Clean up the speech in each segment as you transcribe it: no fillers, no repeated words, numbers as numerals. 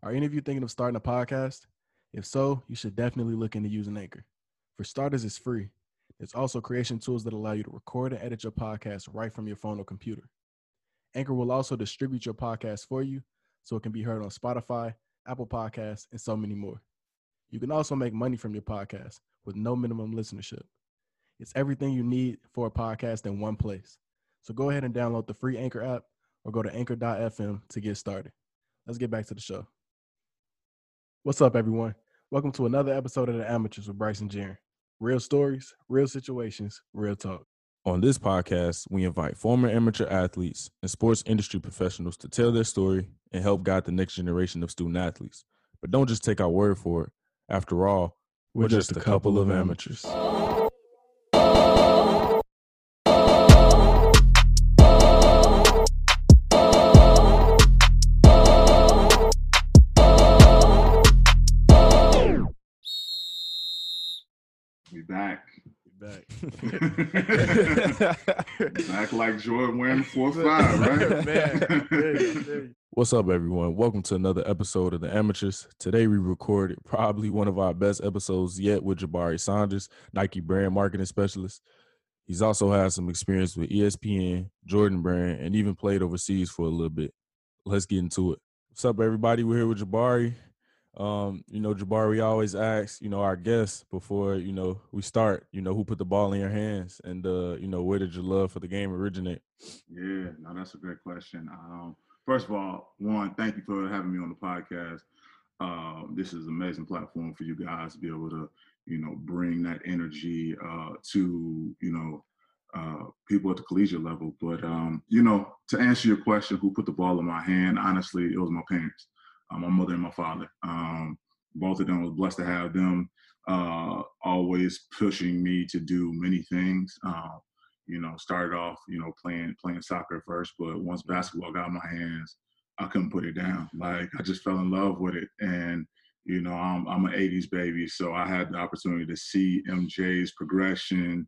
Are any of you thinking of starting a podcast? If so, you should definitely look into using Anchor. For starters, it's free. There's also creation tools that allow you to record and edit your podcast right from your phone or computer. Anchor will also distribute your podcast for you so it can be heard on Spotify, Apple Podcasts, and so many more. You can also make money from your podcast with no minimum listenership. It's everything you need for a podcast in one place. So go ahead and download the free Anchor app or go to anchor.fm to get started. Let's get back to the show. What's up, everyone? Welcome to another episode of The Amateurs with Bryce and Jaren. Real stories, real situations, real talk. On this podcast, we invite former amateur athletes and sports industry professionals to tell their story and help guide the next generation of student athletes. But don't just take our word for it. After all, we're just a couple of amateurs. We back. Back. Back like Jordan wearing 4-5, right? Man, there you. What's up, everyone? Welcome to another episode of The Amateurs. Today, we recorded probably one of our best episodes yet with Jabari Saunders, Nike brand marketing specialist. He's also had some experience with ESPN, Jordan Brand, and even played overseas for a little bit. Let's get into it. What's up, everybody? We're here with Jabari. Jabari, we always ask, our guests before, we start, who put the ball in your hands and, where did your love for the game originate? Yeah, no, that's a great question. First of all, one, thank you for having me on the podcast. This is an amazing platform for you guys to be able to, bring that energy to, people at the collegiate level. But, to answer your question, who put the ball in my hand, honestly, it was my parents. My mother and my father. Both of them, was blessed to have them always pushing me to do many things. Started off, playing soccer at first, but once basketball got in my hands, I couldn't put it down. Like, I just fell in love with it. And, I'm an 80s baby, so I had the opportunity to see MJ's progression.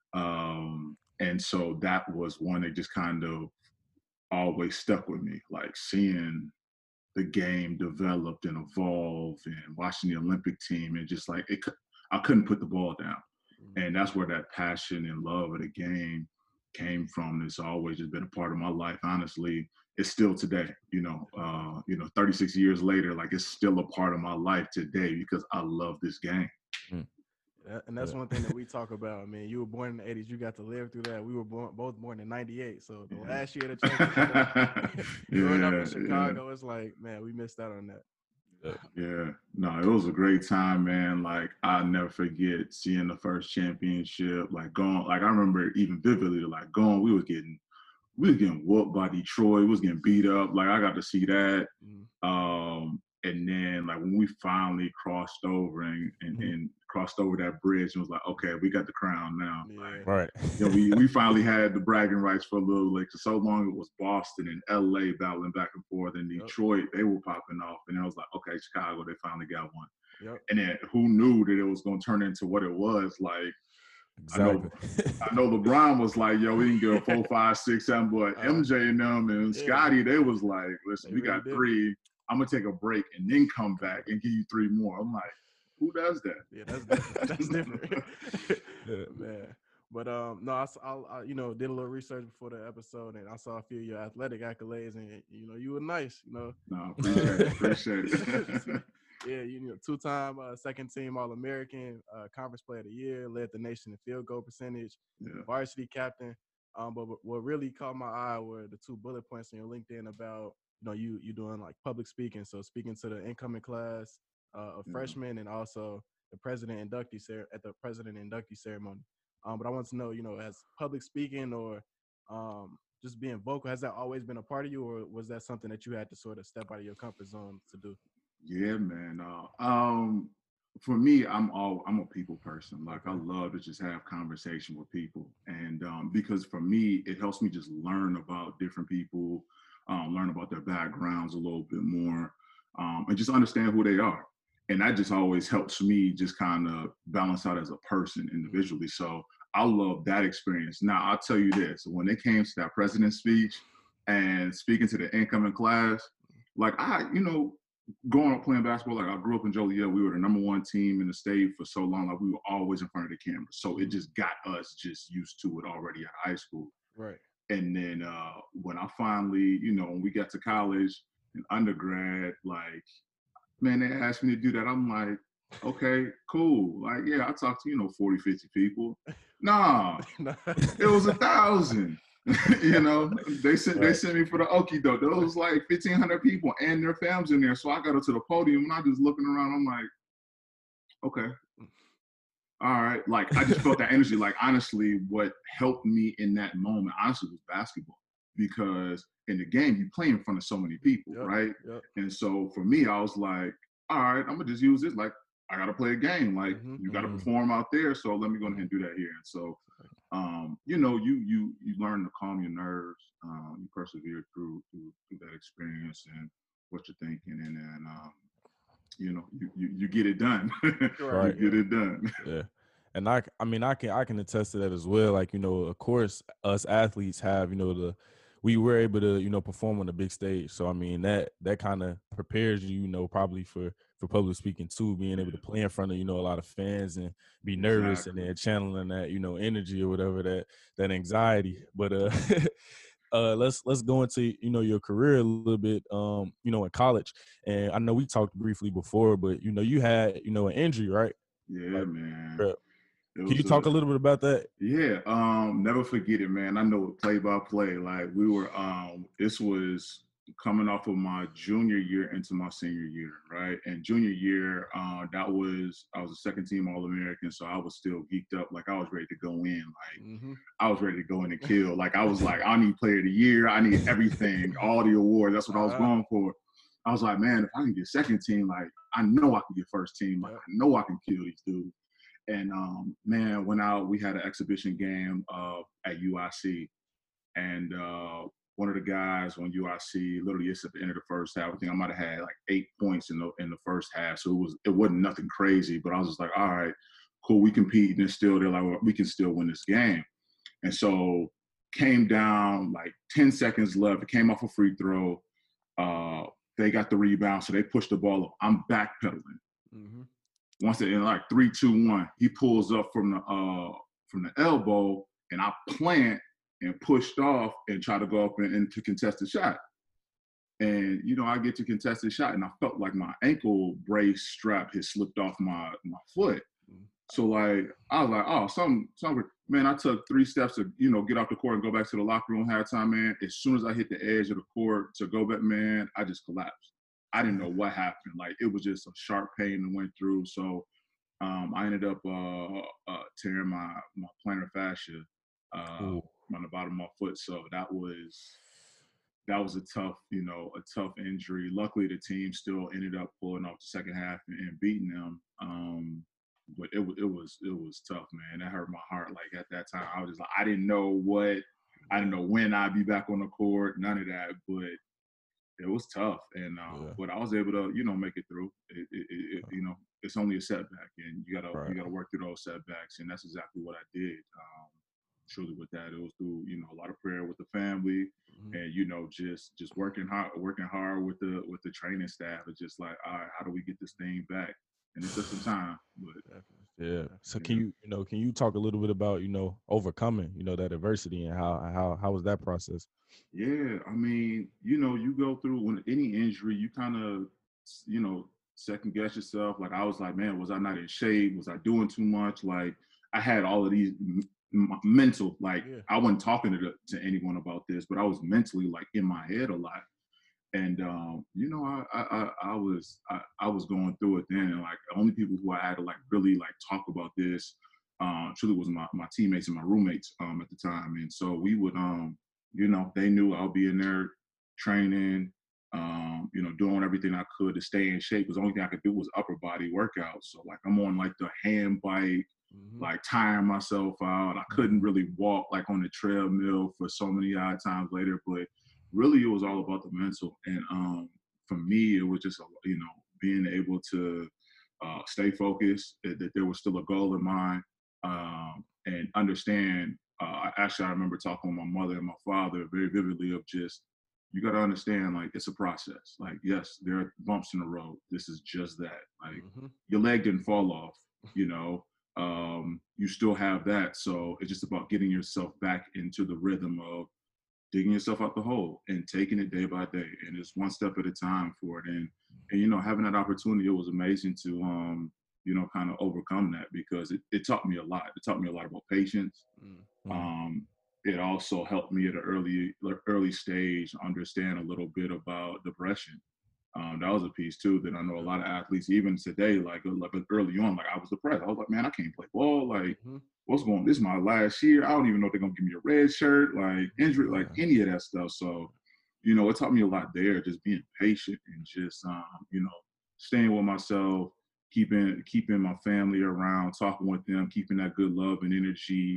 And so that was one that just kind of always stuck with me, like seeing the game developed and evolved and watching the Olympic team and just like I couldn't put the ball down. And that's where that passion and love of the game came from. It's always just been a part of my life. Honestly, it's still today, 36 years later, like it's still a part of my life today because I love this game. And that's one thing that we talk about. I mean, you were born in the 80s. You got to live through that. We were both born in 98. So the last year of the championship, growing up in Chicago, it's like, man, we missed out on that. Yeah. No, it was a great time, man. Like, I'll never forget seeing the first championship, like going, like I remember even vividly, like going, we was getting whooped by Detroit. We was getting beat up. Like, I got to see that. And then, like, when we finally crossed over and crossed over that bridge, it was like, okay, we got the crown now. Yeah. Like, right. We finally had the bragging rights for a little, like, for so long it was Boston and LA battling back and forth, and Detroit, they were popping off. And I was like, okay, Chicago, they finally got one. Yep. And then who knew that it was going to turn into what it was? Like, Exactly. I know LeBron was like, yo, we can get a 4, 5, 6, 7, but MJ and them and Scotty, they was like, listen, we really got 3. I'm going to take a break and then come back and give you 3 more. I'm like, who does that? Yeah, that's different. That's different. Man. But no, I did a little research before the episode, and I saw a few of your athletic accolades, and you were nice. No, appreciate it. Yeah, 2-time second team All-American, Conference Player of the Year, led the nation in field goal percentage, varsity captain. But what really caught my eye were the 2 bullet points in your LinkedIn about you doing like public speaking, so speaking to the incoming class of freshmen and also the president inductee ceremony. But I want to know, as public speaking or just being vocal, has that always been a part of you, or was that something that you had to sort of step out of your comfort zone to do? Yeah, man. For me, I'm a people person. Like, I love to just have conversation with people, and because for me, it helps me just learn about different people, learn about their backgrounds a little bit more, and just understand who they are. And that just always helps me just kind of balance out as a person individually. So I love that experience. Now, I'll tell you this: when it came to that president's speech and speaking to the incoming class, like growing up playing basketball, like I grew up in Joliet, we were the number one team in the state for so long. Like we were always in front of the camera. So it just got us just used to it already at high school. Right. And then when I finally, when we got to college and undergrad, like, man, they asked me to do that. I'm like, okay, cool. Like, yeah, I talked to, 40, 50 people. Nah, it was 1,000. They sent me for the okie doke. There was like 1,500 people and their families in there. So I got up to the podium and I just looking around. I'm like, okay, all right. Like I just felt that energy. Like honestly, what helped me in that moment, honestly, was basketball. Because in the game, you play in front of so many people, right? Yep. And so for me, I was like, all right, I'm gonna just use this. Like I gotta play a game. Like you gotta perform out there. So let me go ahead and do that here. And so you learn to calm your nerves. You persevere through that experience and what you're thinking, and then you get it done. Right. You get it done. Yeah. And I can attest to that as well. Like, of course, us athletes have, we were able to, perform on the big stage. So, I mean, that kind of prepares you, probably for public speaking too, being able to play in front of, a lot of fans and be nervous Exactly. and then channeling that, energy or whatever, that anxiety. But, let's go into, your career a little bit, in college. And I know we talked briefly before, but, you had, an injury, right? Yeah, Like, man. Can you talk a little bit about that? Yeah, never forget it, man. I know it play by play. Like we were, this was coming off of my junior year into my senior year, right? And junior year, I was a second team All-American, so I was still geeked up. Like I was ready to go in. Like I was ready to go in and kill. Like I was like, I need Player of the Year. I need everything, all the awards. That's what I was going for. I was like, man, if I can get second team, like I know I can get first team. Like I know I can kill these dudes. And man, went out. We had an exhibition game at UIC, and one of the guys on UIC, literally, it's at the end of the first half. I think I might have had like 8 points in the first half, so it wasn't nothing crazy. But I was just like, all right, cool, we compete, and still they're like, well, we can still win this game. And so came down like 10 seconds left. It came off a free throw. They got the rebound, so they pushed the ball up. I'm backpedaling. Once it in like 3, 2, 1, he pulls up from the elbow, and I plant and pushed off and try to go up and to contest the shot. And I get to contest the shot, and I felt like my ankle brace strap had slipped off my foot. So like I was like, oh, something. Man, I took 3 steps to get off the court and go back to the locker room halftime. Man, as soon as I hit the edge of the court to go back, man, I just collapsed. I didn't know what happened. Like it was just a sharp pain that went through. So I ended up tearing my plantar fascia on the bottom of my foot. So that was a tough injury. Luckily, the team still ended up pulling off the second half and beating them. But it was tough, man. That hurt my heart. Like at that time, I was just like, I didn't know when I'd be back on the court. None of that, but it was tough, and but I was able to, make it through. It's only a setback, and you gotta work through those setbacks, and that's exactly what I did. Truly, with that, it was through a lot of prayer with the family, and just working hard with the training staff. It's just like, all right, how do we get this thing back? And it took some time, but yeah. So can you talk a little bit about overcoming that adversity and how was that process? Yeah, I mean, you go through when any injury, you kind of, second guess yourself. Like I was like, man, was I not in shape? Was I doing too much? Like I had all of these mental, like I wasn't talking to anyone about this, but I was mentally like in my head a lot. And I was going through it then, and like the only people who I had to like really like talk about this truly was my teammates and my roommates at the time. And so we would they knew I'll be in there training, doing everything I could to stay in shape. Because the only thing I could do was upper body workouts. So like I'm on like the hand bike, like tiring myself out. I couldn't really walk like on the treadmill for so many odd times later, but really it was all about the mental. And for me, it was just being able to stay focused, that there was still a goal in mind, and understand. Actually, I remember talking with my mother and my father very vividly of just you got to understand, like, it's a process. Like, yes, there are bumps in the road. This is just that. Like, your leg didn't fall off, you know. You still have that. So it's just about getting yourself back into the rhythm of digging yourself out the hole and taking it day by day. And it's one step at a time for it. And you know, having that opportunity, it was amazing to, you know, kind of overcome that, because it taught me a lot. It taught me a lot about patience. It also helped me at an early stage understand a little bit about depression. That was a piece too that I know a lot of athletes, even today, like early on, like I was depressed. I was like, man, I can't play ball. Like, what's going on? This is my last year. I don't even know if they're gonna give me a red shirt, like injury, like any of that stuff. So, you know, it taught me a lot there, just being patient and just, you know, staying with myself, keeping my family around, talking with them, keeping that good love and energy.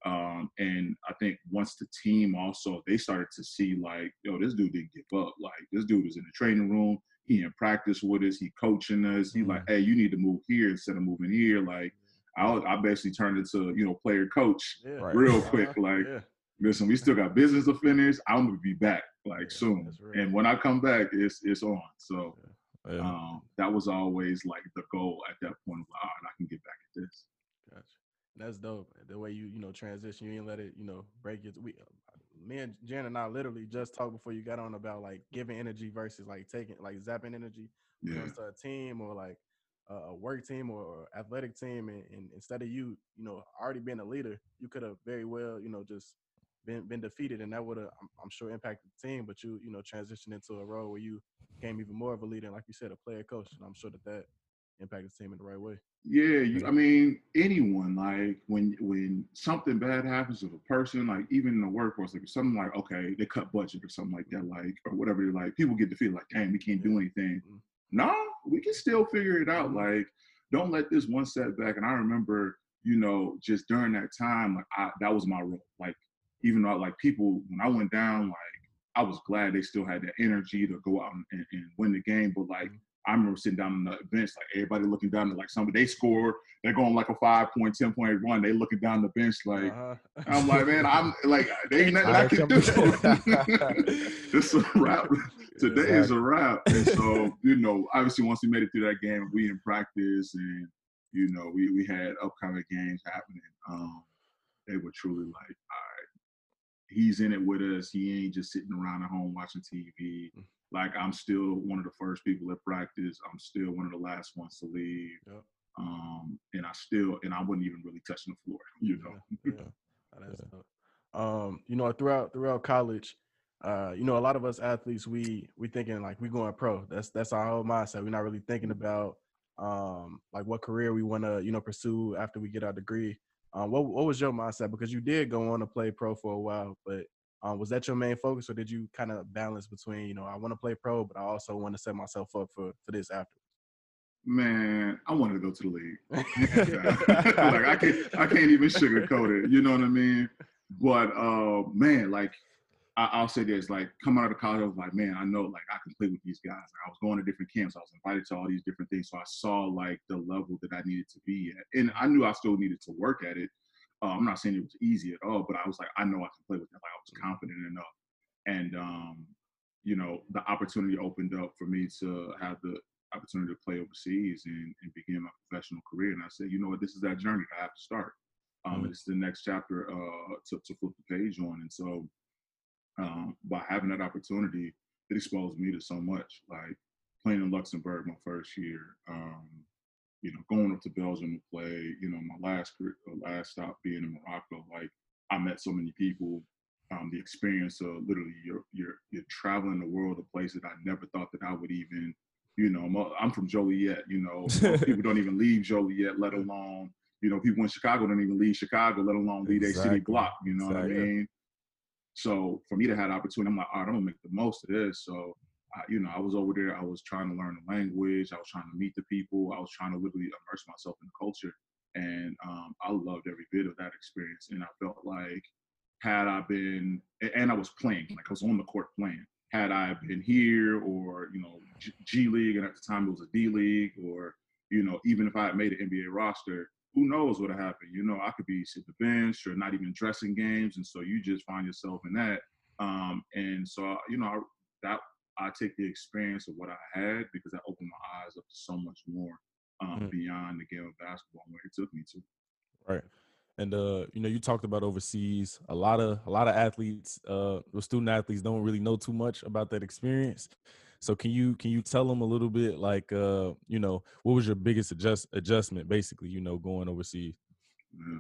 And I think once the team also, they started to see like, yo, this dude didn't give up. Like, this dude is in the training room. He in practice with us. He coaching us. He like, hey, you need to move here instead of moving here. Like, I basically turned into, you know, player coach real quick. Like, listen, we still got business to finish. I'm gonna be back like soon. And when I come back, it's on. So that was always like the goal at that point. Of, all right, I can get back at this. Gotcha. That's dope. The way you know transition, you didn't let it, you know, break it. Me and Jen and I literally just talked before you got on about like giving energy versus like taking, like zapping energy, you know, to a team or like a work team or athletic team, and instead of you know, already being a leader, you could have very well, you know, just been defeated, and that would have, I'm sure, impacted the team. But you know, transitioned into a role where you became even more of a leader, and like you said, a player coach, and I'm sure that impacted the team in the right way. Yeah, I mean, anyone, like when something bad happens to a person, like even in the workforce, like something like, okay, they cut budget or something like that, like, or whatever, like people get defeated, like, dang, we can't do anything. No, we can still figure it out. Like, don't let this one setback. And I remember, you know, just during that time, like that was my role. Like, even though like people, when I went down, like I was glad they still had that energy to go out and win the game. But like, I remember sitting down on the bench, like everybody looking down at like somebody, they score, they're going like a 5-point, 10-point run. They looking down the bench like, I'm like, man, I'm like, they ain't nothing I can do. It's a wrap. Today is a wrap. And so, you know, obviously once we made it through that game, we in practice and, you know, we had upcoming games happening. They were truly like, all right, he's in it with us. He ain't just sitting around at home watching TV. Like, I'm still one of the first people at practice. I'm still one of the last ones to leave. And I wasn't even really touching the floor, you know. You know, throughout college, you know, a lot of us athletes, we thinking like we going pro. That's our whole mindset. We're not really thinking about like what career we want to, you know, pursue after we get our degree. What was your mindset? Because you did go on to play pro for a while, but was that your main focus, or did you kind of balance between, you know, I want to play pro, but I also want to set myself up for this afterwards? Man, I wanted to go to the league. Like I can't even sugarcoat it. You know what I mean? But man, like I'll say this: like coming out of college, I was like, man, I know like I can play with these guys. Like, I was going to different camps. I was invited to all these different things, so I saw like the level that I needed to be at, and I knew I still needed to work at it. I'm not saying it was easy at all, but I was like, I know I can play with them. Like I was confident enough, and you know, the opportunity opened up for me to have the opportunity to play overseas and begin my professional career. And I said, you know what, this is that journey I have to start. It's the next chapter to flip the page on. And so by having that opportunity, it exposed me to so much. Like playing in Luxembourg my first year, you know, going up to Belgium to play, you know, my last stop being in Morocco, like I met so many people. The experience of literally you're traveling the world to places that I never thought that I would even, you know, I'm from Joliet, you know, most people don't even leave Joliet, let alone, you know, people in Chicago don't even leave Chicago, let alone leave their city block, you know what I mean? So for me to have the opportunity, I'm like, all right, I'm gonna make the most of this. So, you know, I was over there, I was trying to learn the language, I was trying to meet the people, I was trying to literally immerse myself in the culture. And I loved every bit of that experience. And I felt like had I been, and I was playing, like I was on the court playing, had I been here or, you know, G League, and at the time it was a D League, or, you know, even if I had made an NBA roster, who knows what would have happened? You know, I could be sitting the bench or not even dressing games. And so you just find yourself in that. And so, you know, that I take the experience of what I had because that opened my eyes up to so much more beyond the game of basketball and where it took me to. Right. And you talked about overseas. A lot of athletes, student athletes, don't really know too much about that experience. So can you tell them a little bit, like, what was your biggest adjustment, basically, going overseas? Yeah.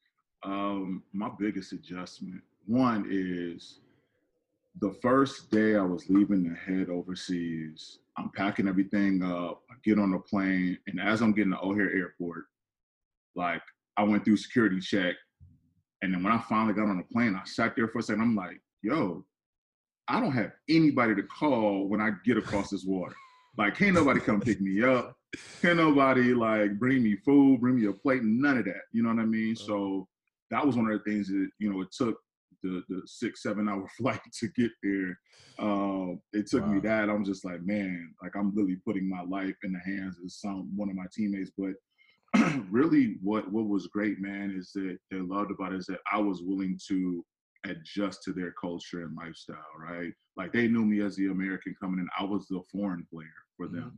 My biggest adjustment, one is the first day I was leaving to head overseas. I'm packing everything up. I get on the plane, and as I'm getting to O'Hare Airport, like I went through security check, and then when I finally got on the plane, I sat there for a second. I'm like, yo, I don't have anybody to call when I get across this water. Like, can't nobody come pick me up. Can't nobody like bring me food, bring me a plate, none of that. You know what I mean? So that was one of the things that, it took the 6-7 hour flight to get there. It took me that. I'm just like, man, like I'm really putting my life in the hands of one of my teammates. But really what was great, man, is that they loved about it is that I was willing to adjust to their culture and lifestyle, right? Like they knew me as the American coming in. I was the foreign player for them,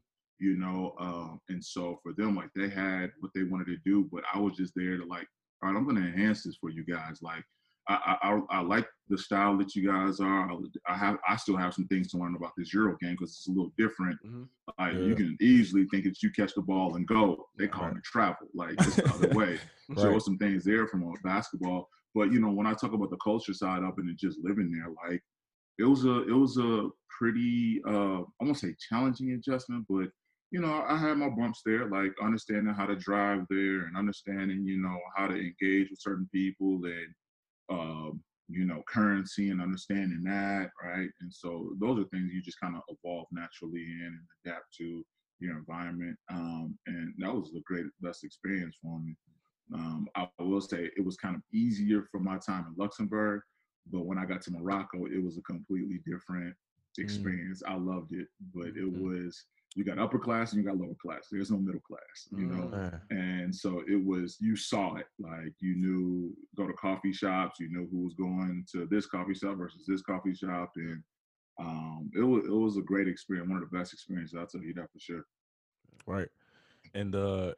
and so for them, like they had what they wanted to do, but I was just there to like, all right, I'm going to enhance this for you guys. Like I like the style that you guys are. I still have some things to learn about this Euro game because it's a little different. You can easily think that you catch the ball and go. They call it travel. Like it's the other way. So there's some things there from basketball. But when I talk about the culture side of it and just living there, like it was a pretty I won't say challenging adjustment, but I had my bumps there, like understanding how to drive there and understanding how to engage with certain people and currency and understanding that, right? And so those are things you just kind of evolve naturally in and adapt to your environment. And that was the best experience for me. I will say it was kind of easier for my time in Luxembourg, but when I got to Morocco, it was a completely different experience. I loved it, but it was, you got upper class and you got lower class. There's no middle class, And so it was, you saw it, like you knew, go to coffee shops, you knew who was going to this coffee shop versus this coffee shop. And it was a great experience, one of the best experiences, I'll tell you that for sure. Right. And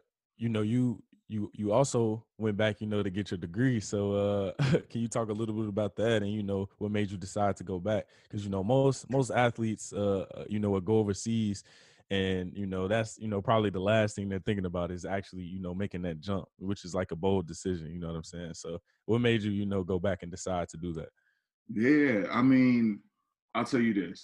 you also went back, to get your degree. So can you talk a little bit about that and what made you decide to go back? Because most athletes would go overseas, and that's probably the last thing they're thinking about is actually making that jump, which is like a bold decision. You know what I'm saying? So what made you go back and decide to do that? Yeah, I mean, I'll tell you this.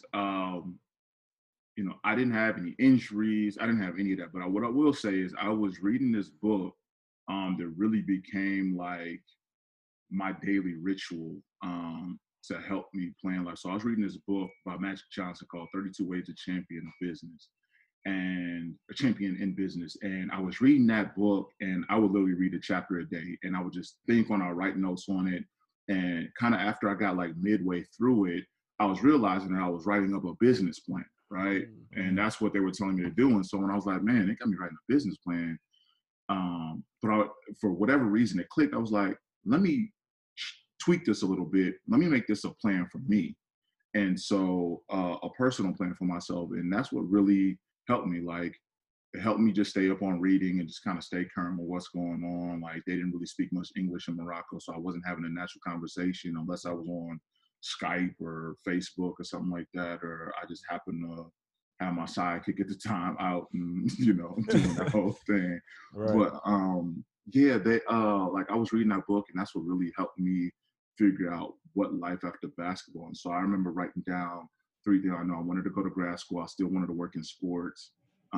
I didn't have any injuries. I didn't have any of that. But what I will say is I was reading this book that really became like my daily ritual to help me plan life. So I was reading this book by Magic Johnson called 32 Ways to Champion a Business and a Champion in Business. And I was reading that book and I would literally read a chapter a day and I would just think on, I'll write notes on it. And kind of after I got like midway through it, I was realizing that I was writing up a business plan, right? And that's what they were telling me to do. And so when I was like, man, they got me writing a business plan. But for whatever reason, it clicked. I was like, let me tweak this a little bit. Let me make this a plan for me. And so a personal plan for myself. And that's what really helped me. Like, it helped me just stay up on reading and just kind of stay current with what's going on. Like, they didn't really speak much English in Morocco, so I wasn't having a natural conversation unless I was on Skype or Facebook or something like that, or I just happened to have my sidekick at the time out and doing the whole thing. Right. But yeah, they like I was reading that book and that's what really helped me figure out what life after basketball. And so I remember writing down 3 things. I know I wanted to go to grad school. I still wanted to work in sports.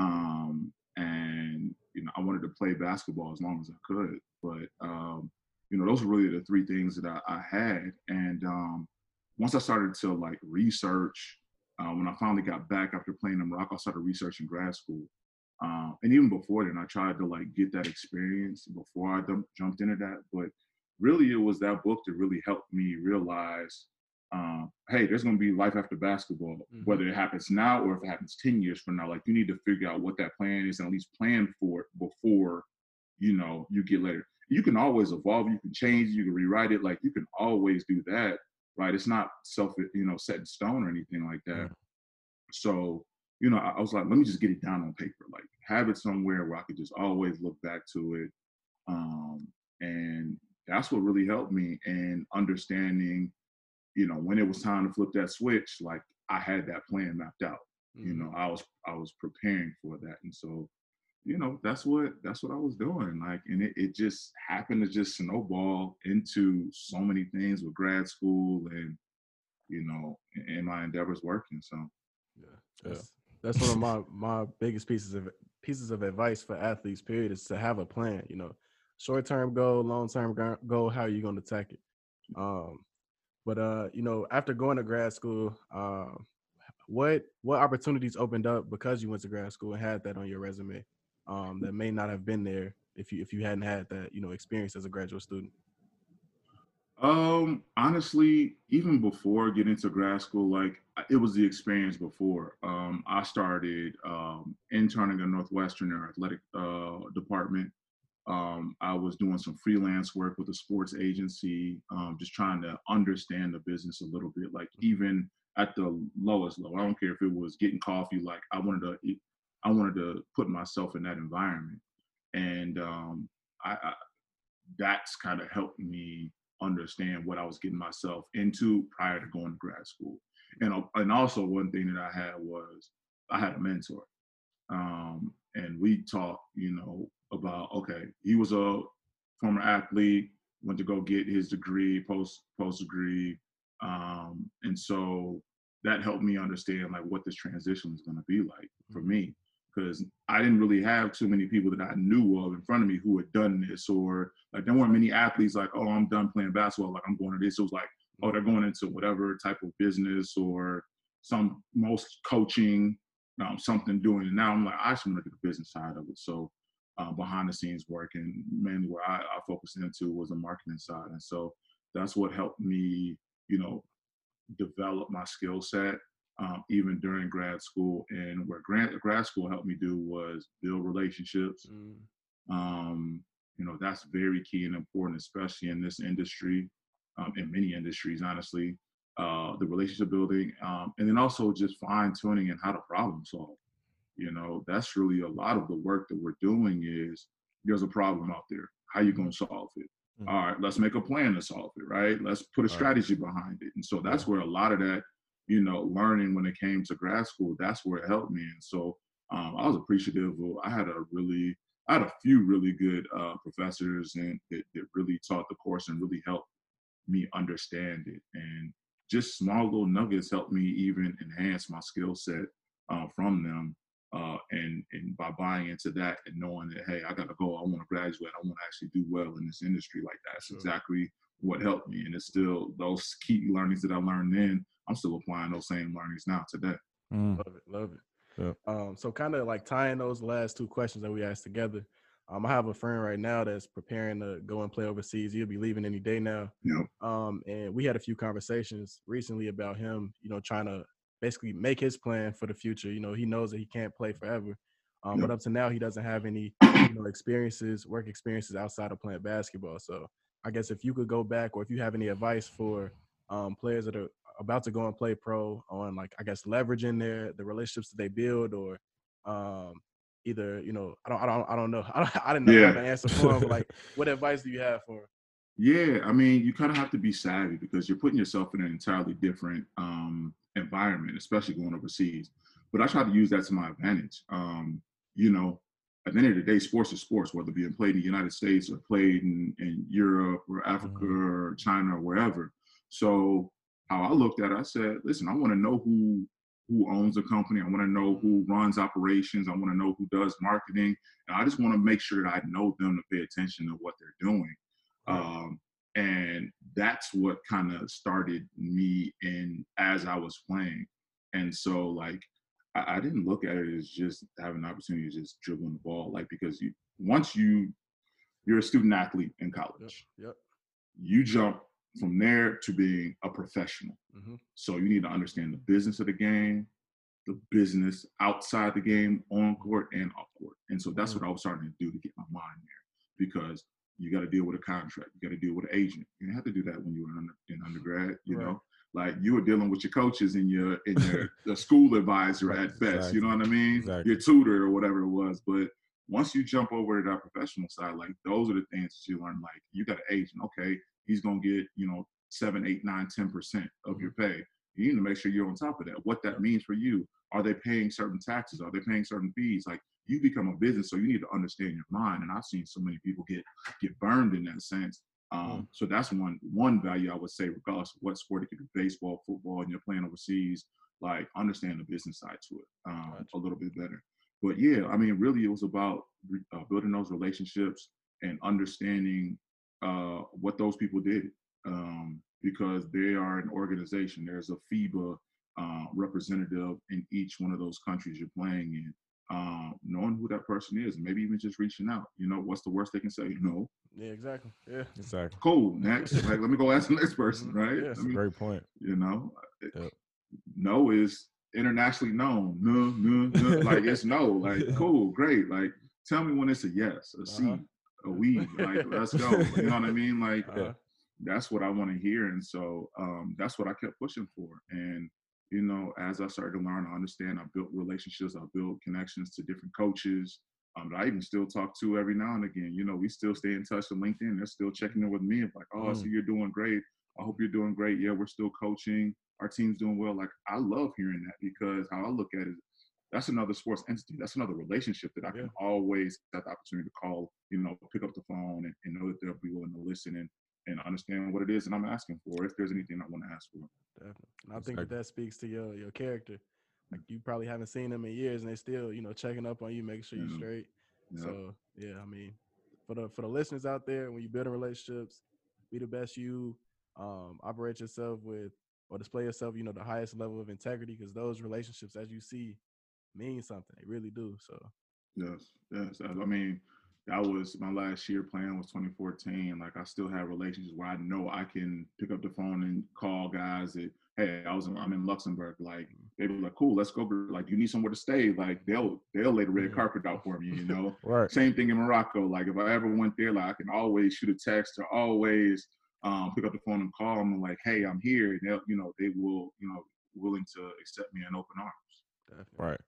And I wanted to play basketball as long as I could. But those were really the 3 things that I had. And once I started to like research, when I finally got back after playing in Morocco, I started researching grad school. And even before then, I tried to like get that experience before I jumped into that. But really, it was that book that really helped me realize, hey, there's going to be life after basketball, whether it happens now or if it happens 10 years from now. Like, you need to figure out what that plan is and at least plan for it before, you get later. You can always evolve. You can change. You can rewrite it. Like, you can always do that, right? It's not set in stone or anything like that. So, you know, I was like, let me just get it down on paper, like have it somewhere where I could just always look back to it. And that's what really helped me in understanding, you know, when it was time to flip that switch, like I had that plan mapped out. You know, I was preparing for that. And so, you know, that's what I was doing. Like, and it just happened to just snowball into so many things with grad school and, you know, and my endeavors working. So yeah, that's one of my biggest pieces of advice for athletes, period, is to have a plan. You know, short-term goal, long-term goal, how are you going to attack it? But you know, after going to grad school, what opportunities opened up because you went to grad school and had that on your resume, that may not have been there if you hadn't had that, you know, experience as a graduate student? Honestly, even before getting to grad school, like it was the experience before. I started interning at Northwestern, their athletic department. I was doing some freelance work with a sports agency, just trying to understand the business a little bit. Like even at the lowest low, I don't care if it was getting coffee. Like I wanted to put myself in that environment, and I that's kind of helped me understand what I was getting myself into prior to going to grad school. And also one thing that I had was I had a mentor, and we talked, you know, about, okay, he was a former athlete, went to go get his degree, post degree, and so that helped me understand like what this transition was going to be like for me, because I didn't really have too many people that I knew of in front of me who had done this, or like there weren't many athletes like, oh, I'm done playing basketball, like I'm going to this. It was like, oh, they're going into whatever type of business or most coaching, something doing it now. I'm like, I just want to do the business side of it. So behind the scenes work, and mainly where I focused into was the marketing side. And so that's what helped me, you know, develop my skill set, even during grad school. And where grad school helped me do was build relationships. You know, that's very key and important, especially in this industry, in many industries, honestly. The relationship building, and then also just fine tuning and how to problem solve. You know, that's really a lot of the work that we're doing is there's a problem out there. How you going to solve it? All right, let's make a plan to solve it, right? Let's put a strategy behind it. And so that's where a lot of that, you know, learning when it came to grad school, that's where it helped me. And so I was appreciative of, I had a few really good professors and that really taught the course and really helped me understand it. And just small little nuggets helped me even enhance my skill set from them. And by buying into that and knowing that, hey, I got to go, I want to graduate, I want to actually do well in this industry, like that's exactly what helped me. And it's still those key learnings that I learned then, I'm still applying those same learnings now today. Love it. Yeah. So kind of like tying those last two questions that we asked together, I have a friend right now that's preparing to go and play overseas. He'll be leaving any day now. Yep. And we had a few conversations recently about him, you know, trying to basically make his plan for the future. You know, he knows that he can't play forever. But up to now, he doesn't have any, you know, work experiences outside of playing basketball. So I guess if you could go back, or if you have any advice for players that are about to go and play pro on, like, I guess, leveraging the relationships that they build, or either, you know, I don't know. I didn't know have an answer for him, but like, what advice do you have for him? Yeah, I mean, you kind of have to be savvy because you're putting yourself in an entirely different environment, especially going overseas. But I try to use that to my advantage. You know, at the end of the day, sports is sports, whether being played in the United States or played in Europe or Africa or China or wherever. So how I looked at it, I said, listen, I want to know who owns the company. I want to know who runs operations. I want to know who does marketing. And I just want to make sure that I know them to pay attention to what they're doing. And that's what kind of started me in as I was playing. And so like, I didn't look at it as just having an opportunity to just dribble the ball. Like, because once you're a student athlete in college, you jump from there to being a professional. So you need to understand the business of the game, the business outside the game, on court and off court. And so that's what I was starting to do to get my mind there, because you got to deal with a contract. You got to deal with an agent. You didn't have to do that when you were in undergrad, you know. Like you were dealing with your coaches and your the school advisor at best. You know what I mean? Exactly. Your tutor or whatever it was. But once you jump over to that professional side, like those are the things that you learn. Like you got an agent, okay, he's gonna get 7, 8, 9, 10% of your pay. You need to make sure you're on top of that. What that means for you. Are they paying certain taxes? Are they paying certain fees? Like you become a business, so you need to understand your mind. And I've seen so many people get burned in that sense. So that's one value I would say, regardless of what sport, it could be baseball, football, and you're playing overseas, like understand the business side to it a little bit better. But yeah, I mean, really, it was about building those relationships and understanding what those people did, because they are an organization. There's a FIBA representative in each one of those countries you're playing in. Knowing who that person is, maybe even just reaching out. What's the worst they can say? No. Yeah, exactly. Yeah, exactly. Cool. Next, like, let me go ask the next person, right? Yeah, That's a great point. Yep. No is internationally known. No. Like it's no. Like cool, great. Like tell me when it's a yes, a C, a we. Like let's go. You know what I mean? Like that's what I want to hear, and so that's what I kept pushing for. And as I started to learn, I understand, I built relationships, I built connections to different coaches that I even still talk to every now and again. We still stay in touch on LinkedIn. They're still checking in with me. It's like, oh, I see you're doing great. I hope you're doing great. Yeah, we're still coaching. Our team's doing well. Like, I love hearing that, because how I look at it, that's another sports entity. That's another relationship that I can always have the opportunity to call, pick up the phone and know that they'll be willing to listen and understand what it is that I'm asking for, if there's anything I want to ask for. Definitely. And I think that speaks to your character. Like, you probably haven't seen them in years, and they still, checking up on you, making sure you're straight. Yep. So yeah, I mean, for the listeners out there, when you build relationships, be the best you, operate yourself with, or display yourself, the highest level of integrity, because those relationships, as you see, mean something. They really do. So yes. I mean, that was my last year playing, was 2014. Like, I still have relationships where I know I can pick up the phone and call guys that, hey, I'm in Luxembourg. Like, they be like, cool, let's go. Like, you need somewhere to stay. Like, they'll lay the red carpet out for me, Right. Same thing in Morocco. Like, if I ever went there, like, I can always shoot a text or always pick up the phone and call them and like, hey, I'm here. And they will, willing to accept me in open arms. Definitely. Right.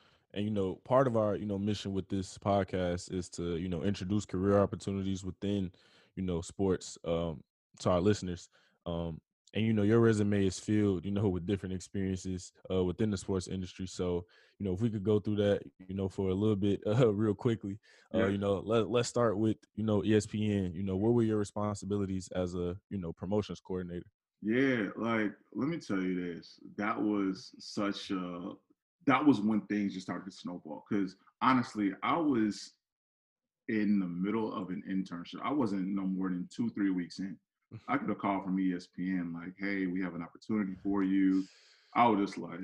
And, part of our, mission with this podcast is to, introduce career opportunities within, sports to our listeners. And, your resume is filled, with different experiences within the sports industry. So, if we could go through that, for a little bit real quickly, let's start with, ESPN. What were your responsibilities as a, promotions coordinator? Yeah, like, let me tell you this. That was that was when things just started to snowball. Because honestly, I was in the middle of an internship. I wasn't no more than 2-3 weeks in. I could have called from ESPN like, hey, we have an opportunity for you. I was just like,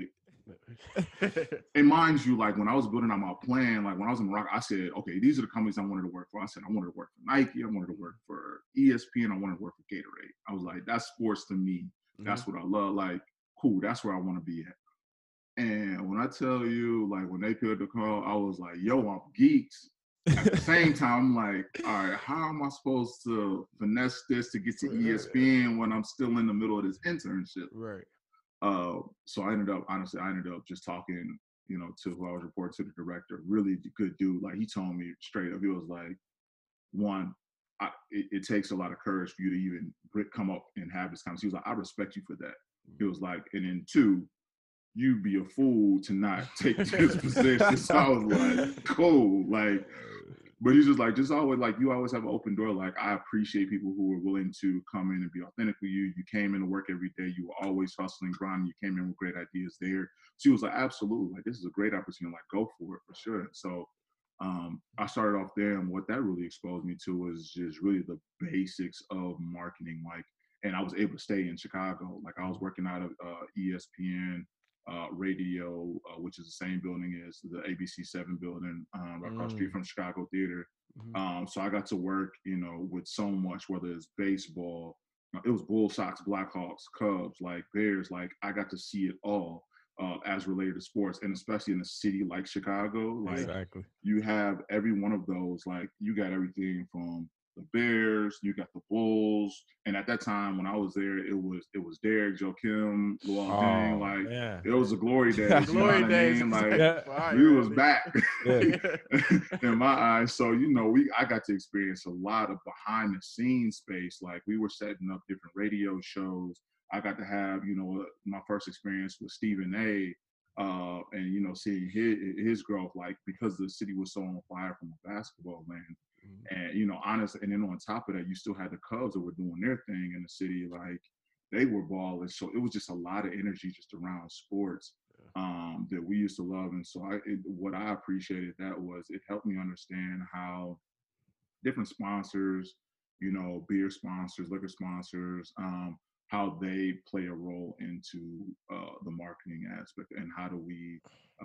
and mind you, like, when I was building out my plan, like when I was in Morocco, I said, okay, these are the companies I wanted to work for. I said, I wanted to work for Nike. I wanted to work for ESPN. I wanted to work for Gatorade. I was like, that's sports to me. That's what I love. Like, cool, that's where I want to be at. And when I tell you, like, when they picked the call, I was like, yo, I'm geeks. At the same time, I'm like, all right, how am I supposed to finesse this to get to ESPN when I'm still in the middle of this internship? Right. So I ended up just talking, to who I was reporting to, the director. Really good dude. Like, he told me straight up, he was like, one, it takes a lot of courage for you to even come up and have this conversation. He was like, I respect you for that. He was like, and then two, you'd be a fool to not take this position. So I was like, cool. Like, but he's just like, just always, like, you always have an open door. Like, I appreciate people who are willing to come in and be authentic with you. You came in to work every day. You were always hustling, grinding. You came in with great ideas there. So he was like, absolutely. Like, this is a great opportunity. Like, go for it, for sure. So I started off there, and what that really exposed me to was just really the basics of marketing. Like, and I was able to stay in Chicago. Like, I was working out of ESPN radio, which is the same building as the ABC7 building, right across the street from Chicago Theater. So I got to work, with so much, whether it's baseball, it was Bull Sox, Blackhawks, Cubs, like Bears. Like, I got to see it all as related to sports, and especially in a city like Chicago. Like, you have every one of those. Like, you got everything from the Bears, you got the Bulls, and at that time when I was there, it was Derek, Joakim, Luol Deng. Oh Like man. it was the glory days. You know Glory what days. I mean? Like Yeah. we was back Yeah. in my eyes. So I got to experience a lot of behind the scenes space. Like we were setting up different radio shows. I got to have my first experience with Stephen A. And seeing his growth, like because the city was so on fire from a basketball land. And honestly, and then on top of that, you still had the Cubs that were doing their thing in the city, like they were balling. So it was just a lot of energy just around sports that we used to love. And so what I appreciated that was it helped me understand how different sponsors, beer sponsors, liquor sponsors, how they play a role into the marketing aspect, and how do we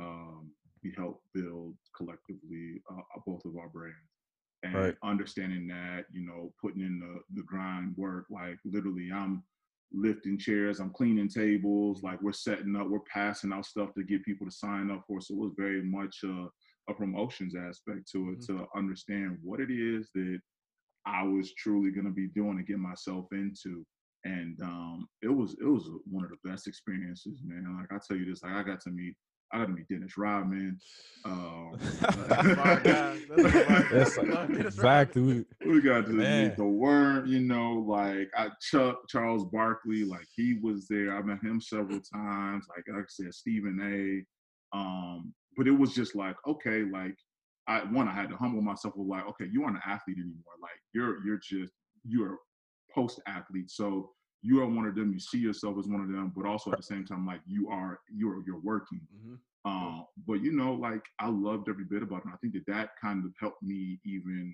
help build collectively both of our brands. And Right. understanding that, putting in the grind work, like literally I'm lifting chairs, I'm cleaning tables, like we're setting up, we're passing out stuff to get people to sign up for. So it was very much a promotions aspect to it, to understand what it is that I was truly going to be doing and get myself into. And it was one of the best experiences, man. Like I tell you this, like I got to meet Dennis Rodman. That's my guy. That's exactly. We got to meet the Worm, like Charles Barkley, like he was there. I met him several times. Like I said, Stephen A. But it was just like, okay, like I had to humble myself with like, okay, you aren't an athlete anymore. Like you're post athlete. So you are one of them. You see yourself as one of them, but also at the same time, like you're working. But like I loved every bit about it. I think that kind of helped me even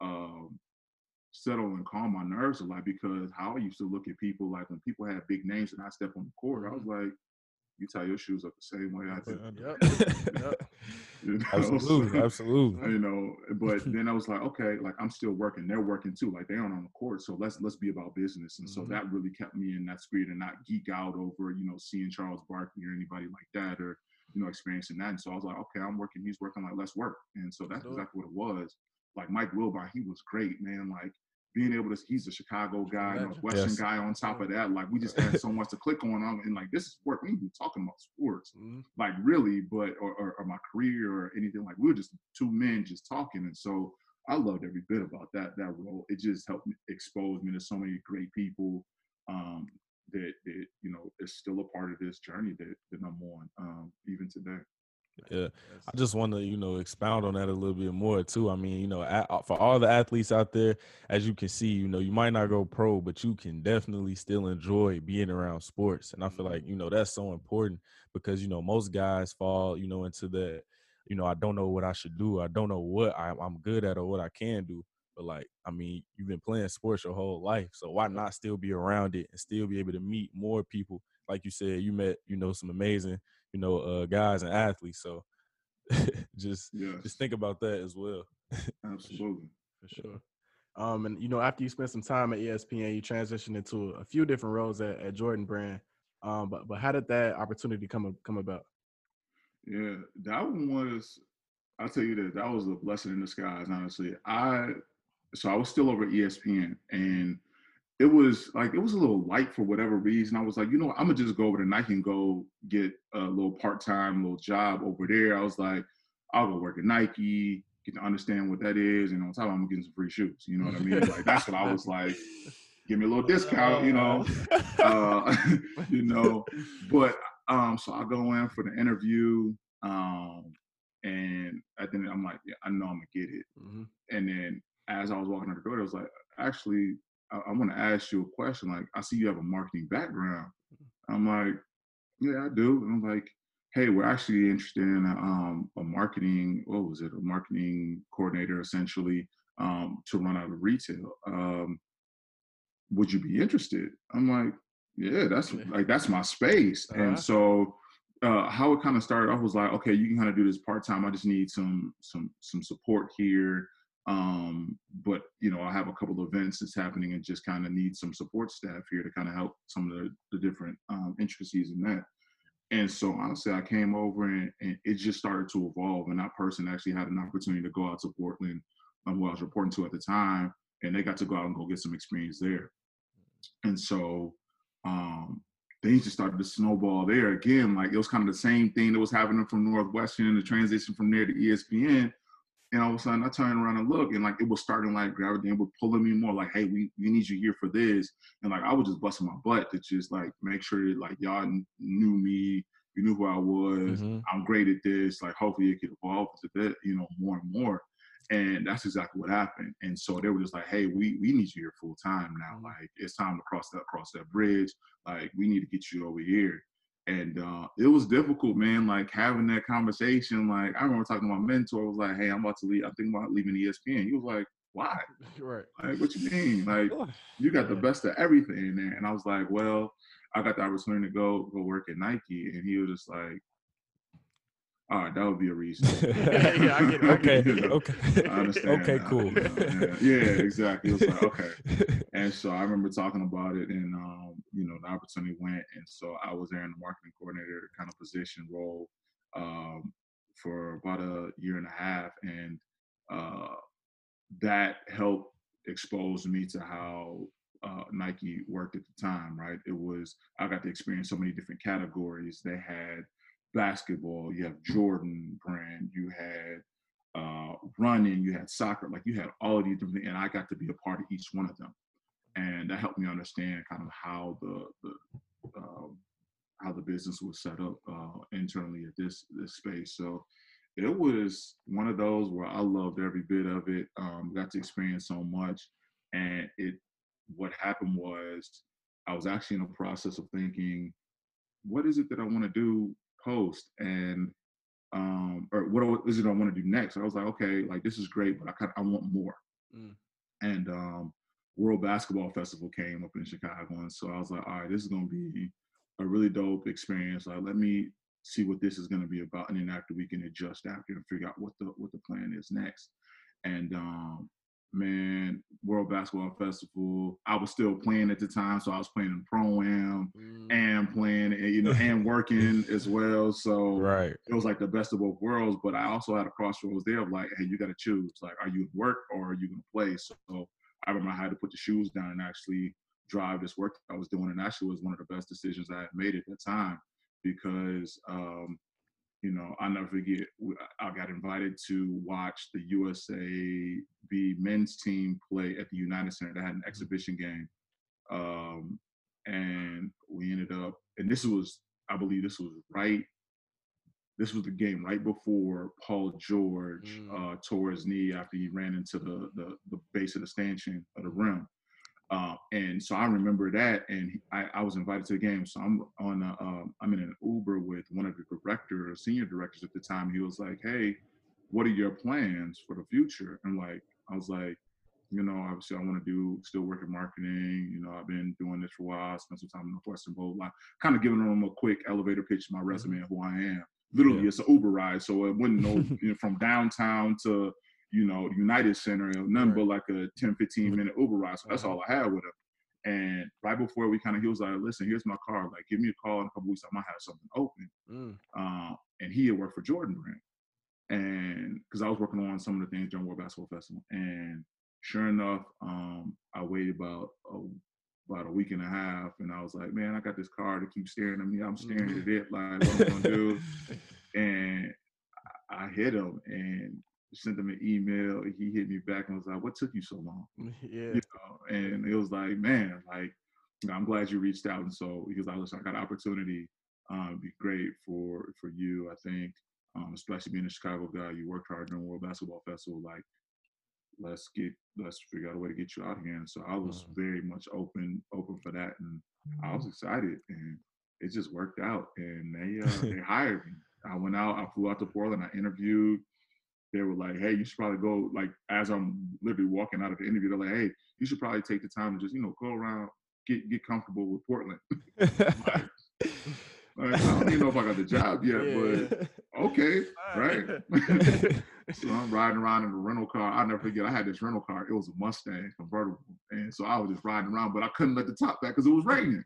settle and calm my nerves a lot, because how I used to look at people, like when people had big names and I step on the court, I was like, you tie your shoes up the same way I do. Yep. Absolutely. But then I was like, okay, like I'm still working. They're working too. Like they aren't on the court. So let's be about business. And so that really kept me in that spirit and not geek out over, seeing Charles Barkley or anybody like that, or, experiencing that. And so I was like, okay, I'm working. He's working. Like, let's work. And so that's exactly what it was. Like Mike Wilbon, he was great, man. Like being able to, he's a Chicago guy, Northwestern guy on top of that. Like we just had so much to click on. And like, this is work. We ain't even talking about sports, like really, but, or my career or anything. Like we were just two men just talking. And so I loved every bit about that role. It just helped me expose me to so many great people that is still a part of this journey that I'm on even today. Yeah, I just want to, expound on that a little bit more too. I mean, for all the athletes out there, as you can see, you might not go pro, but you can definitely still enjoy being around sports. And I feel like, that's so important because, most guys fall, into that, I don't know what I should do. I don't know what I'm good at or what I can do. But like, I mean, you've been playing sports your whole life. So why not still be around it and still be able to meet more people? Like you said, you met, some amazing, guys and athletes. So just think about that as well. Absolutely. For sure. And after you spent some time at ESPN, you transitioned into a few different roles at Jordan Brand. But how did that opportunity come about? Yeah, that one was, I'll tell you that was a blessing in disguise, honestly. So I was still over at ESPN, and it was a little light for whatever reason. I was like, I'm gonna just go over to Nike and go get a little part-time little job over there. I was like, I'll go work at Nike, get to understand what that is, and on top of it, I'm getting some free shoes. You know what I mean? Like that's what I was like. Give me a little discount, But so I go in for the interview, and at the end I'm like, yeah, I know I'm gonna get it. And then as I was walking out the door, I was like, actually, I want to ask you a question. Like, I see you have a marketing background. I'm like, yeah, I do. And I'm like, hey, we're actually interested in a marketing, a marketing coordinator essentially to run out of retail. Would you be interested? I'm like, yeah, that's my space. And so how it kind of started off was like, okay, you can kind of do this part-time. I just need some support here. But I have a couple of events that's happening and just kind of need some support staff here to kind of help some of the different intricacies in that. And so honestly, I came over and it just started to evolve. And that person actually had an opportunity to go out to Portland, who I was reporting to at the time, and they got to go out and go get some experience there. And so things just started to snowball there again. Like it was kind of the same thing that was happening from Northwestern, the transition from there to ESPN. And all of a sudden I turned around and look, and like it was starting like gravity and was pulling me more like, hey, we need you here for this. And like I was just busting my butt to just like make sure that like y'all knew me, you knew who I was. I'm great at this. Like hopefully it could evolve to that, you know, more and more. And that's exactly what happened. And so they were just like, hey, we need you here full time now. Like it's time to cross that bridge. Like we need to get you over here. And it was difficult, man, like having that conversation. Like I remember talking to my mentor, I was like, hey, I'm about to leave. I'm thinking about leaving ESPN. He was like, why? Right. Like, what you mean? Like, you got the best of everything in there. And I was like, well, I got the opportunity to go work at Nike. And he was just like, all right, that would be a reason. Yeah, I get it. Okay, You know, okay. I understand. Okay, that, cool. you know, yeah, exactly. It was like, okay. And so I remember talking about it, and you know, the opportunity went, and so I was there in the marketing coordinator kind of position role for about a year and a half, and that helped expose me to how Nike worked at the time. Right, I got to experience so many different categories. They had basketball, you have Jordan brand, you had running, you had soccer, like you had all of these different things, and I got to be a part of each one of them. And that helped me understand kind of how the business was set up internally at this space. So it was one of those where I loved every bit of it. Got to experience so much, and what happened was I was actually in the process of thinking, what is it that I want to do post, and or what is it I want to do next? I was like, okay, like this is great, but I want more. And World Basketball Festival came up in Chicago, and so I was like, all right, this is gonna be a really dope experience. Like, let me see what this is gonna be about, and then after we can adjust after and figure out what the plan is next. And man, World Basketball Festival, I was still playing at the time, so I was playing in Pro-Am and playing, you know, and working as well. So right. It was like the best of both worlds. But I also had a crossroads there of like, hey, you got to choose. Like, are you at work or are you going to play? So I remember I had to put the shoes down and actually drive this work I was doing, and actually was one of the best decisions I had made at the time because. You know, I'll never forget, I got invited to watch the USAB men's team play at the United Center. They had an exhibition game. And we ended up, and I believe this was the game right before Paul George tore his knee after he ran into the base of the stanchion of the rim. And so I remember that, and I was invited to the game. So I'm in an Uber with one of the senior directors at the time. He was like, "Hey, what are your plans for the future?" And like, I was like, you know, obviously I want to still work in marketing. You know, I've been doing this for a while. I spent some time in Northwestern Bowl, like kind of giving them a quick elevator pitch of my resume and who I am. Literally, It's an Uber ride, so it wouldn't know from downtown to United Center, nothing but like a 10, 15-minute Uber ride. So that's all I had with him. And right before he was like, listen, here's my car. Like, give me a call in a couple weeks. I might have something open. And he had worked for Jordan Brand. And because I was working on some of the things during World Basketball Festival. And sure enough, I waited about a week and a half. And I was like, man, I got this car to keep staring at me. I'm staring at it. Like, what am I going to do? And I hit him and sent him an email. He hit me back and was like, what took you so long? Yeah. You know, and it was like, man, like, I'm glad you reached out. And so he was like, listen, I got an opportunity. It'd be great for you, I think, especially being a Chicago guy. You worked hard during World Basketball Festival. Like, let's figure out a way to get you out again. So I was very much open for that. And I was excited, and it just worked out. And they hired me. I went out, I flew out to Portland, I interviewed. They were like, hey, you should probably go, like, as I'm literally walking out of the interview, they're like, hey, you should probably take the time to just, go around, get comfortable with Portland. Like, I don't even know if I got the job yet, but okay, right? So I'm riding around in a rental car. I'll never forget, I had this rental car. It was a Mustang convertible. And so I was just riding around, but I couldn't let the top back because it was raining.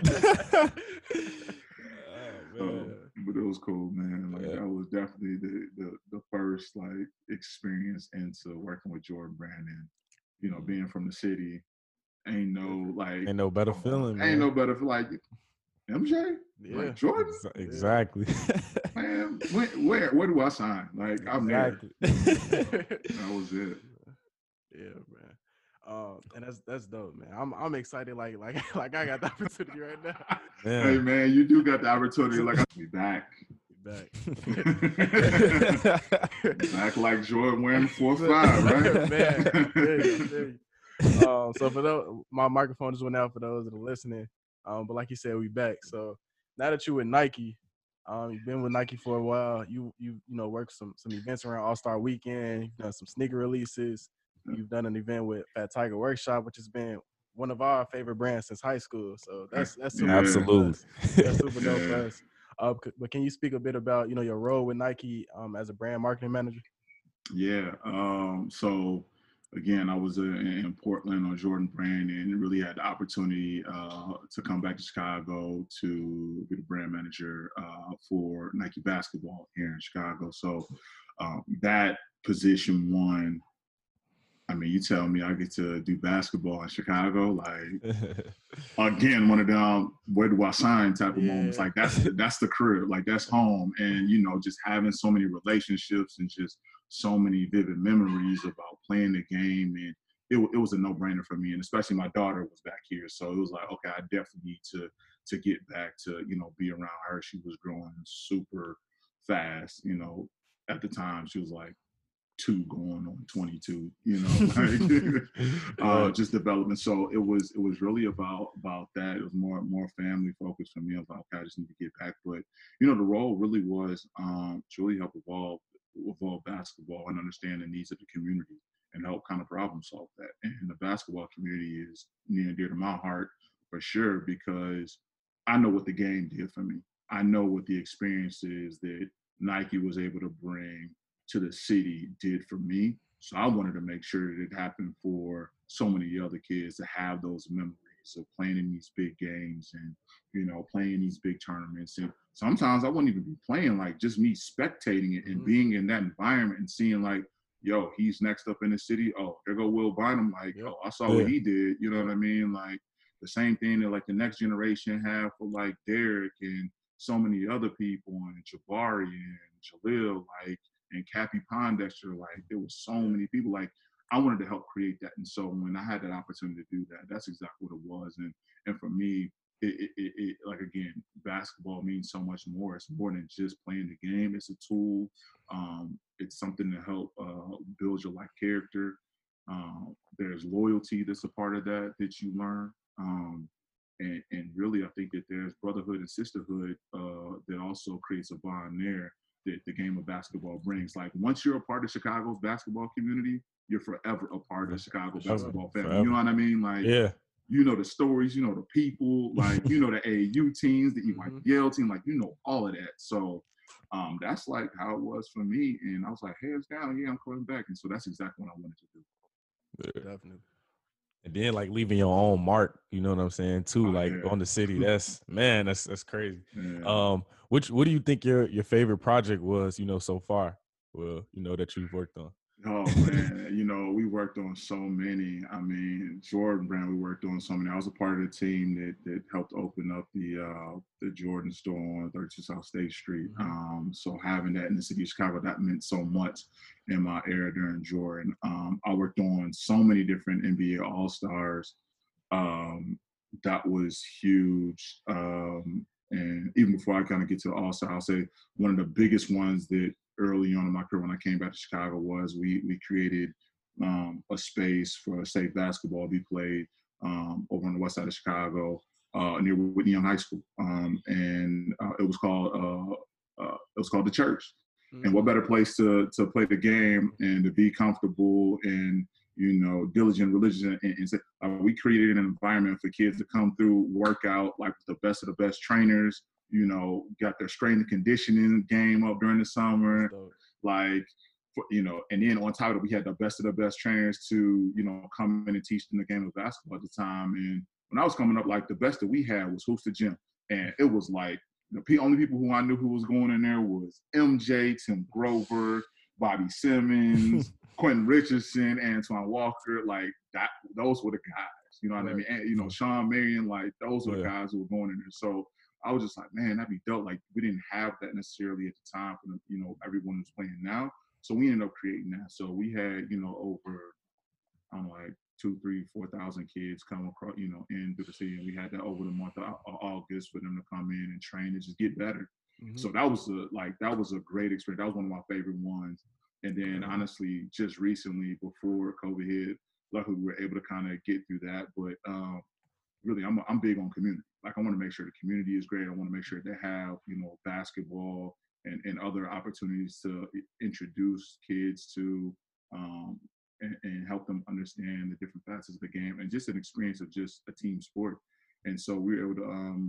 But it was cool, man. Like, that was definitely the first, like, experience into working with Jordan Brand. And, being from the city, ain't no better feeling, man. Ain't no better for like MJ, like Jordan. Exactly. Man, where do I sign? Like I'm there. That was it. Yeah, man. And that's dope, man. I'm excited. Like I got the opportunity right now. Man. Hey, man, you do got the opportunity. Like I'll be back. Back like Jordan wearing 4-5, right? Man. So for those, my microphone just went out for those that are listening. But like you said, we back. So now that you're with Nike, you've been with Nike for a while. You worked some events around All-Star Weekend. You've done some sneaker releases. You've done an event with Fat Tiger Workshop, which has been one of our favorite brands since high school. So that's super absolutely. That's super dope for us. But can you speak a bit about your role with Nike as a brand marketing manager? Yeah. So again, I was in Portland on Jordan Brand and really had the opportunity to come back to Chicago to be the brand manager for Nike basketball here in Chicago. So that position one, I mean, you tell me I get to do basketball in Chicago, like again, one of them, where do I sign type of moments. Like that's the crib, like that's home. And just having so many relationships and just so many vivid memories about playing the game, and it was a no-brainer for me. And especially my daughter was back here, so it was like, okay, I definitely need to get back to be around her. She was growing super fast. At the time she was like 2 going on 22, like just development. So it was really about that. It was more family focused for me. I was like, okay, I just need to get back. But the role really was to really help evolve basketball and understand the needs of the community and help kind of problem solve that. And the basketball community is near and dear to my heart for sure, because I know what the game did for me. I know what the experiences that Nike was able to bring to the city did for me. So I wanted to make sure that it happened for so many other kids to have those memories of playing in these big games and, playing these big tournaments. And sometimes I wouldn't even be playing, like just me spectating it and being in that environment and seeing like, yo, he's next up in the city. Oh, there go Will Bynum. Like, oh, I saw what he did. You know what I mean? Like the same thing that like the next generation have for like Derek and so many other people and Jabari and Jalil, like, and Cappy Pondexter. Like there was so many people. Like I wanted to help create that. And so when I had that opportunity to do that, that's exactly what it was. And for me, it like, again, basketball means so much more. It's more than just playing the game. It's a tool. It's something to help build your life character. There's loyalty that's a part of that you learn. And really, I think that there's brotherhood and sisterhood that also creates a bond there that the game of basketball brings. Like once you're a part of Chicago's basketball community, you're forever a part of the Chicago basketball family. Forever. You know what I mean? Like, the stories, the people, like, the AAU teams, the EYBL team, like, all of that. So that's like how it was for me. And I was like, hands down, yeah, I'm coming back. And so that's exactly what I wanted to do. Yeah. Definitely. And then like leaving your own mark, you know what I'm saying, too, on the city. That's crazy. Yeah. What do you think your favorite project was, so far? Well, that you've worked on. Oh man, we worked on so many. I mean, Jordan Brand, we worked on so many. I was a part of the team that helped open up the Jordan store on 32 South State Street. So having that in the city of Chicago, that meant so much in my era during Jordan. I worked on so many different NBA All-Stars. That was huge. And even before I kind of get to the All-Star, I'll say one of the biggest ones that early on in my career when I came back to Chicago was we created a space for safe basketball to be played over on the west side of Chicago near Whitney Young High School. And it was called The Church. And what better place to play the game and to be comfortable and diligent, religious, and say, we created an environment for kids to come through, work out like the best of the best trainers, got their strength and conditioning game up during the summer, and then on top of it, we had the best of the best trainers to, come in and teach them the game of basketball at the time. And when I was coming up, like the best that we had was Hoops to Gym. And it was like, the only people who I knew who was going in there was MJ, Tim Grover, Bobby Simmons, Quentin Richardson, Antoine Walker, like that. Those were the guys. You know what I mean? And, you know, Sean Marion, like those were the guys who were going in there. So I was just like, man, that'd be dope. Like we didn't have that necessarily at the time for the, you know, everyone who's playing now. So we ended up creating that. So we had, you know, over, I don't know, like 2, 3, 4,000 kids come across, you know, in through the city. And we had that over the month of August for them to come in and train and just get better. Mm-hmm. So that was a great experience. That was one of my favorite ones. And then honestly, just recently before COVID hit, luckily we were able to kind of get through that. But really, I'm big on community. Like I want to make sure the community is great. I want to make sure they have, you know, basketball and other opportunities to introduce kids to and help them understand the different facets of the game and just an experience of just a team sport. And so we were able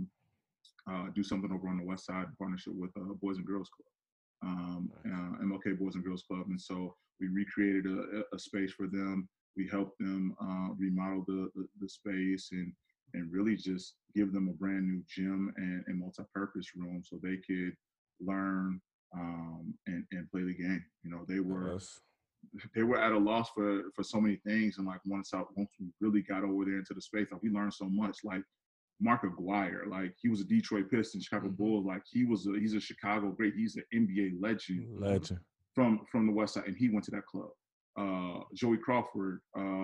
to do something over on the West Side in partnership with Boys and Girls Club, MLK Boys and Girls Club. And so we recreated a space for them. We helped them remodel the space and really just give them a brand new gym and multi-purpose room so they could learn and play the game. You know, they were at a loss for so many things. And like once we really got over there into the space, like we learned so much. Like Mark Aguirre, like he was a Detroit Pistons, Chicago Bulls. Like he's a Chicago great. He's an NBA legend from the West Side, and he went to that club. Joey Crawford,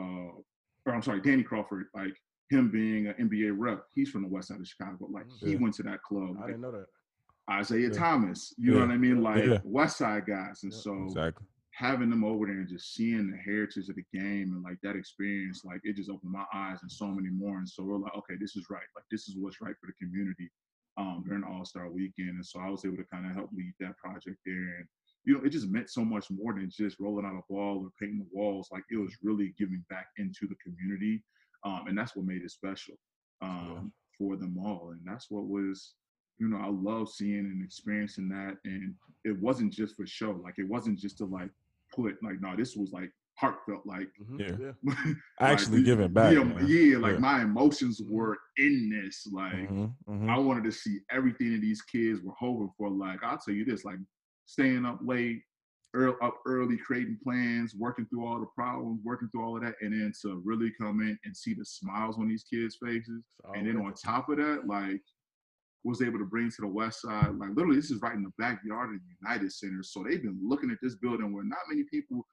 Danny Crawford, like him being an NBA rep, he's from the West Side of Chicago. Like he went to that club. I didn't know that. Isaiah Thomas, you know what I mean? Like West Side guys. And so having them over there and just seeing the heritage of the game and like that experience, like it just opened my eyes and so many more. And so we're like, okay, this is right. Like this is what's right for the community during the All-Star weekend. And so I was able to kind of help lead that project there. And, you know, it just meant so much more than just rolling out a ball or painting the walls. Like it was really giving back into the community. And that's what made it special for them all. And that's what was, you know, I love seeing and experiencing that. And it wasn't just for show. Like it wasn't just to like put like, no, this was like heartfelt, like actually giving back. My emotions were in this. Like I wanted to see everything that these kids were hoping for. Like I'll tell you this, like staying up late, up early, creating plans, working through all the problems, working through all of that, and then to really come in and see the smiles on these kids' faces. And then on top of that, like was able to bring to the West Side, like literally this is right in the backyard of the United Center. So they've been looking at this building where not many people,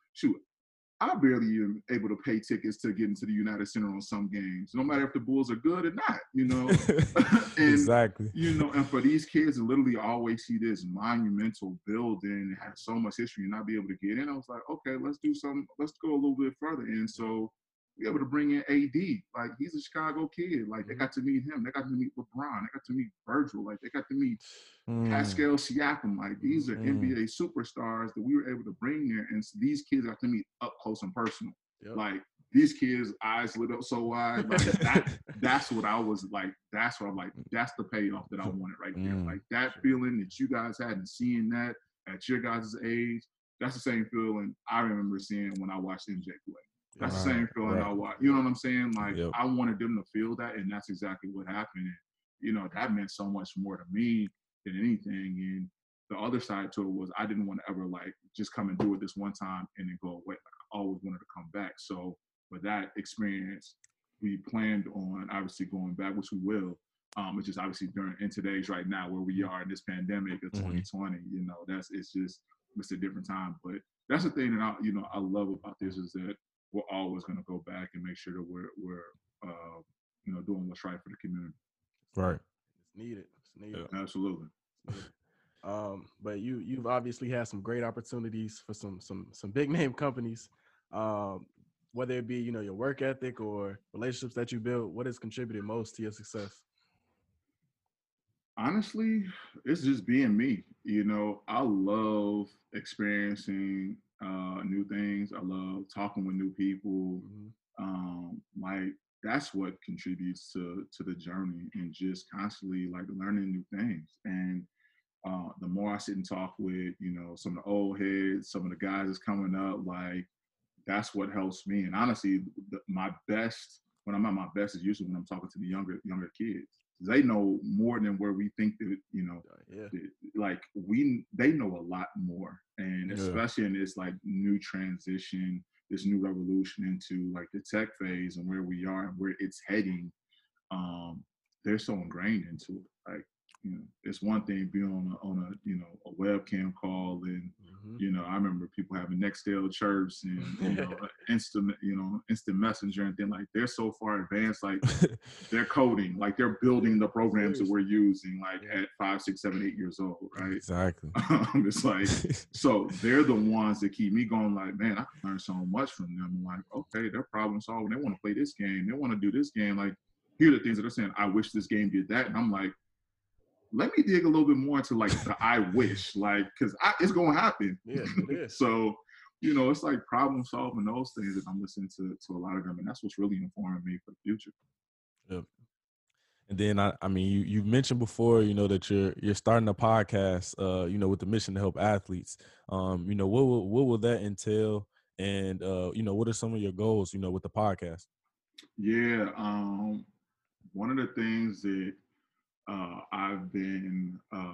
I barely even able to pay tickets to get into the United Center on some games, no matter if the Bulls are good or not, you know? And, exactly. You know, and for these kids to literally always see this monumental building, it has so much history and not be able to get in, I was like, okay, let's go a little bit further. And so we able to bring in AD, like he's a Chicago kid. Like they got to meet him, they got to meet LeBron, they got to meet Virgil, like they got to meet Pascal Siakam. Like these are NBA superstars that we were able to bring there, and so these kids got to meet up close and personal. Like these kids' eyes lit up so wide. Like that's what I was like. That's what I'm like. That's the payoff that I wanted right there. Like that feeling that you guys had and seeing that at your guys' age. That's the same feeling I remember seeing when I watched MJ play. That's the same feeling I watched. You know what I'm saying? Like I wanted them to feel that, and that's exactly what happened. And, you know, that meant so much more to me than anything. And the other side to it was I didn't want to ever like just come and do it this one time and then go away. Like I always wanted to come back. So with that experience, we planned on obviously going back, which we will. Which is obviously in today's right now where we are in this pandemic of 2020. You know, it's a different time. But that's the thing that I love about this is that we're always going to go back and make sure that we're doing what's right for the community. Right. It's needed. Yeah, absolutely. But you've obviously had some great opportunities for some big name companies. Whether it be, you know, your work ethic or relationships that you built, what has contributed most to your success? Honestly, it's just being me. You know, I love experiencing new things. I love talking with new people. Like that's what contributes to the journey and just constantly like learning new things. And the more I sit and talk with, you know, some of the old heads, some of the guys that's coming up, like that's what helps me. And honestly, my best, when I'm at my best is usually when I'm talking to the younger kids. They know more than where we think that, Yeah. like they know a lot more. And especially in this like new transition, this new revolution into like the tech phase and where we are and where it's heading, they're so ingrained into it. Like, it's one thing being on a webcam call, and I remember people having Nextel chirps and instant messenger and things like. They're so far advanced, like they're coding, like they're building the programs that we're using, like at 5, 6, 7, 8 years old, right? Exactly. It's like, so they're the ones that keep me going. Like, man, I can learn so much from them. I'm like, okay, they're problem solving. They want to play this game. They want to do this game. Like, here are the things that they're saying. I wish this game did that, and I'm like, let me dig a little bit more into like the I wish, like, because it's gonna happen. Yeah, it is. So, it's like problem solving, those things that I'm listening to a lot of them, and that's what's really informing me for the future. Yep. And then I mean, you mentioned before, that you're starting a podcast, with the mission to help athletes. What will that entail? And what are some of your goals, with the podcast? Yeah, one of the things that I've been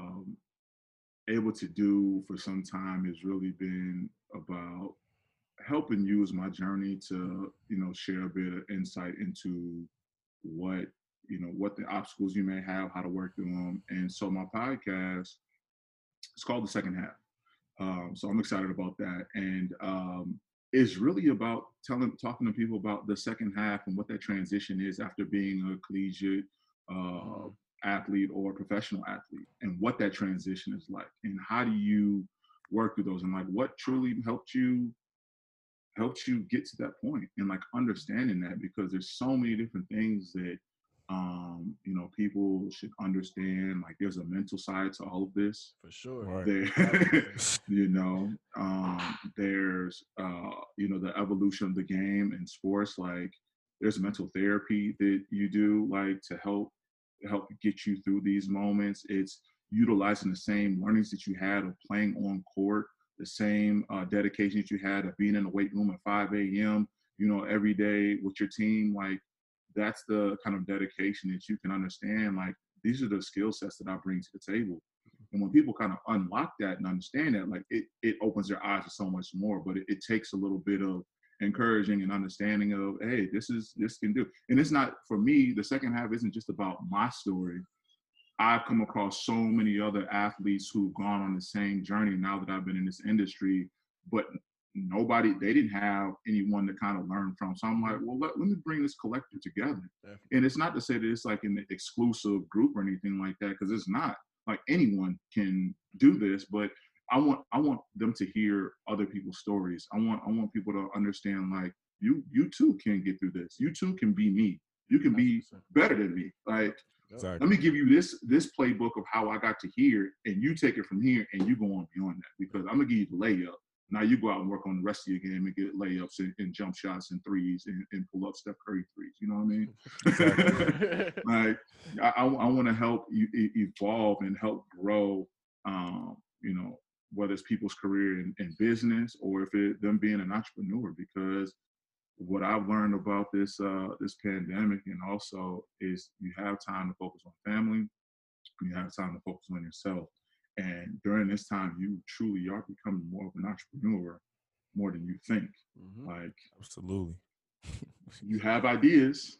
able to do for some time has really been about helping use my journey to, share a bit of insight into what the obstacles you may have, how to work through them. And so my podcast, it's called The Second Half. So I'm excited about that. And it's really about talking to people about the second half and what that transition is after being a collegiate athlete or professional athlete, and what that transition is like, and how do you work through those, and like what truly helped you get to that point, and like understanding that, because there's so many different things that people should understand. Like, there's a mental side to all of this, for sure. Right. there's the evolution of the game and sports. Like, there's mental therapy that you do, like, to help get you through these moments. It's utilizing the same learnings that you had of playing on court, the same dedication that you had of being in the weight room at 5 a.m., every day with your team. Like, that's the kind of dedication that you can understand. Like, these are the skill sets that I bring to the table. And when people kind of unlock that and understand that, like, it opens their eyes to so much more. But it takes a little bit of encouraging and understanding of, hey, this can do. And it's not, for me, the second half isn't just about my story. I've come across so many other athletes who've gone on the same journey now that I've been in this industry, but they didn't have anyone to kind of learn from. So I'm like, well, let me bring this collective together. Definitely. And it's not to say that it's like an exclusive group or anything like that, because it's not. Like, anyone can do this, but I want them to hear other people's stories. I want people to understand, like, you too can get through this. You too can be me. You can be better than me. Like, exactly. Let me give you this playbook of how I got to here, and you take it from here, and you go on beyond that, because I'm gonna give you the layup. Now you go out and work on the rest of your game and get layups and jump shots and threes and pull up Steph Curry threes. You know what I mean? Exactly. Like, I want to help you evolve and help grow. Whether it's people's career in business, or if it them being an entrepreneur, because what I've learned about this pandemic, and also, is you have time to focus on family, you have time to focus on yourself. And during this time, you truly are becoming more of an entrepreneur, more than you think. Mm-hmm. Like, absolutely. You have ideas,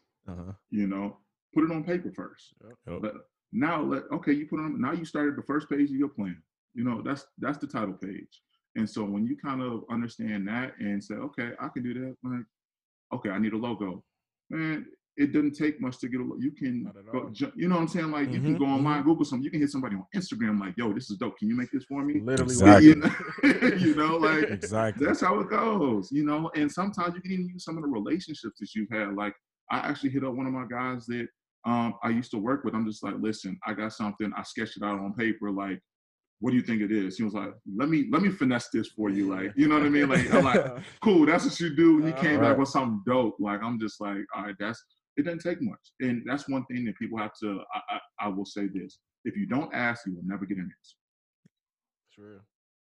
put it on paper first. Yep. But now you put on, now you started the first page of your plan. That's the title page. And so when you kind of understand that and say, okay, I can do that. Like, okay, I need a logo. Man, it doesn't take much to get a logo. You can go, you know what I'm saying? Like, you can go online, Google something. You can hit somebody on Instagram, like, yo, this is dope. Can you make this for me? Literally. Exactly. Like, exactly. That's how it goes, and sometimes you can even use some of the relationships that you've had. Like, I actually hit up one of my guys that I used to work with. I'm just like, listen, I got something. I sketched it out on paper. Like, what do you think it is? He was like, let me finesse this for you. Like, you know what I mean? Like, I'm like, cool, that's what you do. And he came back with something dope. Like, I'm just like, all right, it doesn't take much. And that's one thing that people have to, I will say this. If you don't ask, you will never get an answer. True.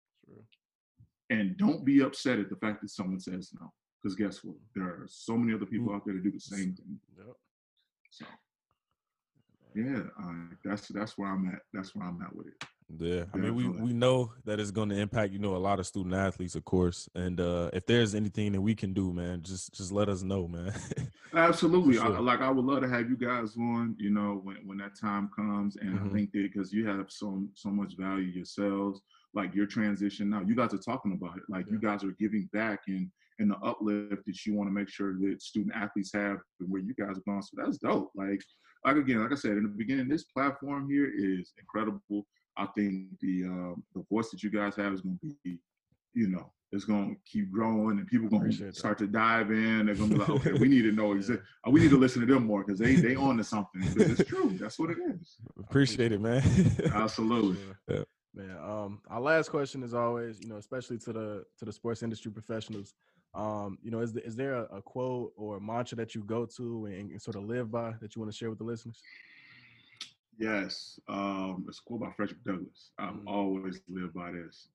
And don't be upset at the fact that someone says no. Because guess what? There are so many other people out there that do the same thing. Yep. So. yeah, that's where I'm at. That's where I'm at with it. Yeah, I mean, Definitely. we know that it's going to impact, a lot of student athletes, of course. And if there's anything that we can do, man, just let us know, man. For Absolutely. sure. I would love to have you guys on, when that time comes. And I Mhm. think that because you have so much value yourselves, like your transition now, you guys are talking about it. Like you guys are giving back and the uplift that you want to make sure that student athletes have and where you guys are going. So that's dope. Again, like I said in the beginning, this platform here is incredible. I think the voice that you guys have is going to be, it's going to keep growing and people going to start to dive in. They're going to be like, okay, we need to know we need to listen to them more because they on to something. Because it's true. That's what it is. Appreciate it, man. Absolutely. Sure. Yeah. Man, our last question is always, especially to the sports industry professionals, is there a quote or a mantra that you go to and sort of live by that you want to share with the listeners? Yes. It's a quote by Frederick Douglass. I've always lived by this.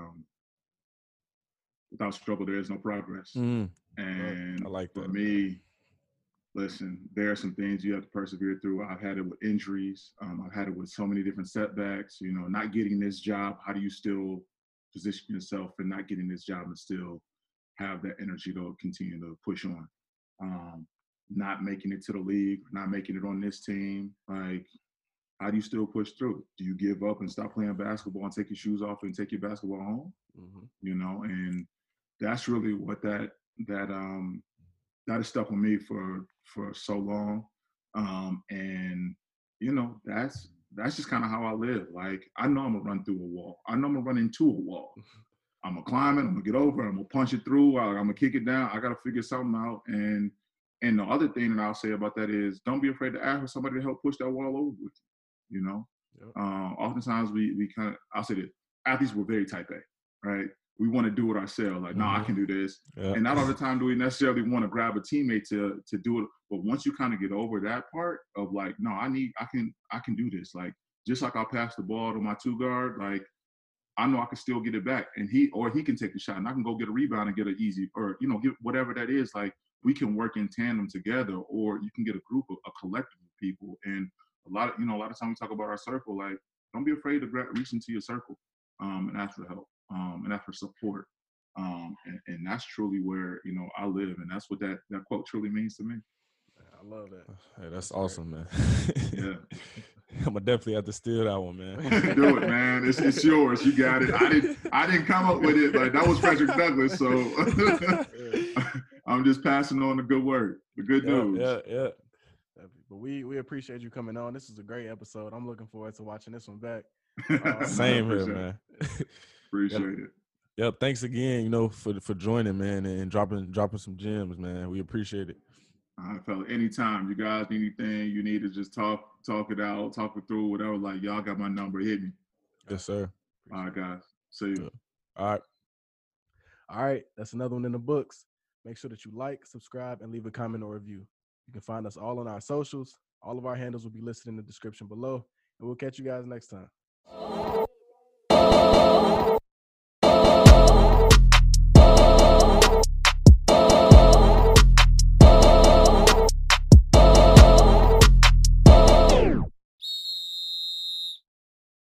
Without struggle, there is no progress. And I like for that. me, listen, there are some things you have to persevere through. I've had it with injuries. I've had it with so many different setbacks, not getting this job. How do you still position yourself and not getting this job and still have that energy to continue to push on? Not making it to the league, not making it on this team. Like, how do you still push through? Do you give up and stop playing basketball and take your shoes off and take your basketball home? And that's really what that has stuck with me for so long. And that's just kind of how I live. Like, I know I'm gonna run through a wall. I know I'm gonna run into a wall. I'm gonna climb it. I'm gonna get over it. I'm gonna punch it through. I'm gonna kick it down. I gotta figure something out. And the other thing that I'll say about that is, don't be afraid to ask for somebody to help push that wall over with you. Yep. Oftentimes we kind of, I'll say this, athletes were very type A, right? We want to do it ourselves. Like, no, I can do this. Yep. And not all the time do we necessarily want to grab a teammate to do it. But once you kind of get over that part of like, no, I can do this. Like, just like I'll pass the ball to my two guard, like, I know I can still get it back, and he can take the shot, and I can go get a rebound and get an easy, or get whatever that is. Like, we can work in tandem together, or you can get a group of a collective of people. And a lot of times we talk about our circle. Like, don't be afraid to reach into your circle, and ask for help, and ask for support, and that's truly where I live, and that's what that quote truly means to me. I love that. Hey, that's awesome, man. Yeah. I'm gonna definitely have to steal that one, man. Do it, man. It's yours. You got it. I didn't come up with it. Like, that was Frederick Douglass. So I'm just passing on the good word, the good news. Yeah. But we appreciate you coming on. This is a great episode. I'm looking forward to watching this one back. Same here, man. Appreciate it. Yep. Thanks again, for joining, man, and dropping some gems, man. We appreciate it. All right, fella. Anytime you guys need anything, you need to just talk it out, talk it through, whatever. Like, y'all got my number. Hit me. Yes, sir. All right, guys. See you. All right. That's another one in the books. Make sure that you like, subscribe, and leave a comment or review. You can find us all on our socials. All of our handles will be listed in the description below. And we'll catch you guys next time.